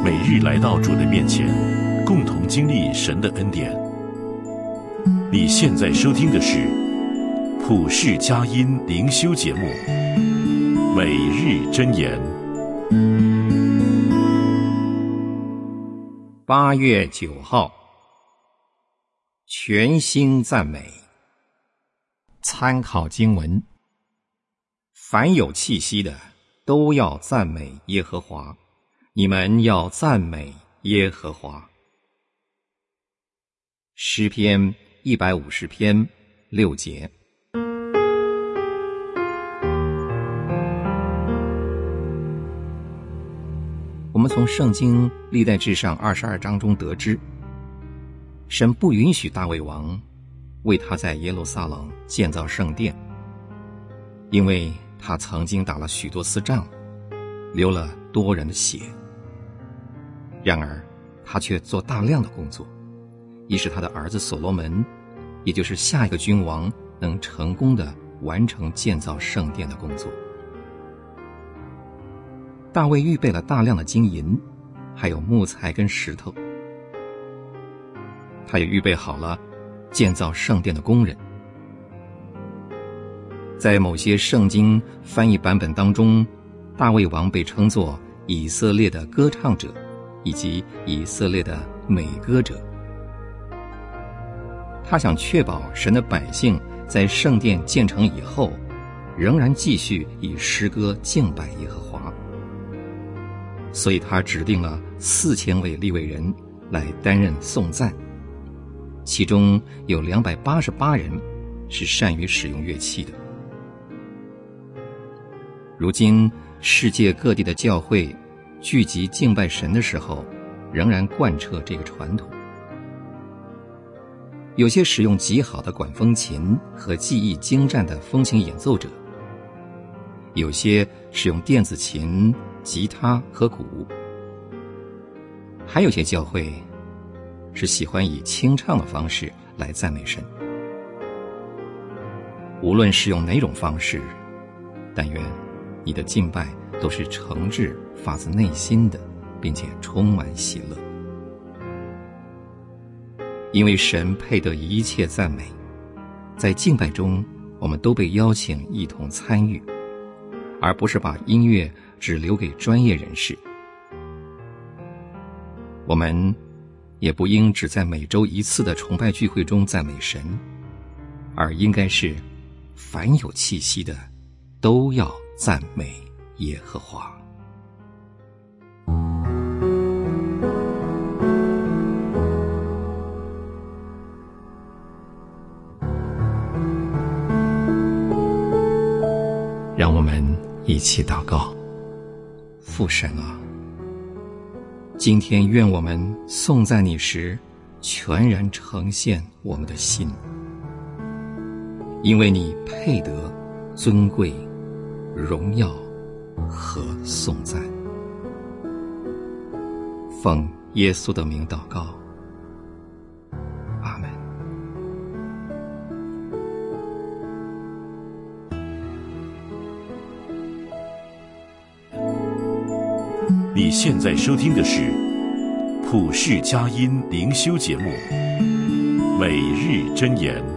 每日来到主的面前，共同经历神的恩典。你现在收听的是普世佳音灵修节目《每日箴言》。 8月9号，全心赞美。参考经文：凡有气息的，都要赞美耶和华。你们要赞美耶和华。诗篇150篇6节。我们从圣经历代志上22章中得知，神不允许大卫王为他在耶路撒冷建造圣殿，因为他曾经打了许多次仗，流了多人的血。然而他却做大量的工作，以使他的儿子所罗门，也就是下一个君王，能成功地完成建造圣殿的工作。大卫预备了大量的金银，还有木材跟石头，他也预备好了建造圣殿的工人。在某些圣经翻译版本当中，大卫王被称作以色列的歌唱者，以及以色列的美歌者。他想确保神的百姓在圣殿建成以后，仍然继续以诗歌敬拜耶和华，所以他指定了4000位利未人来担任颂赞，其中有288人是善于使用乐器的。如今世界各地的教会聚集敬拜神的时候，仍然贯彻这个传统。有些使用极好的管风琴和技艺精湛的风琴演奏者，有些使用电子琴、吉他和鼓，还有些教会是喜欢以清唱的方式来赞美神。无论是用哪种方式，但愿你的敬拜都是诚挚发自内心的，并且充满喜乐。因为神配得一切赞美，在敬拜中我们都被邀请一同参与，而不是把音乐只留给专业人士。我们也不应只在每周一次的崇拜聚会中赞美神，而应该是凡有气息的都要赞美耶和华。让我们一起祷告。父神啊，今天愿我们颂赞你时，全然呈现我们的心，因为你配得尊贵、荣耀和颂赞。奉耶稣的名祷告，阿们。 你现在收听的是普世佳音灵修节目《每日箴言》。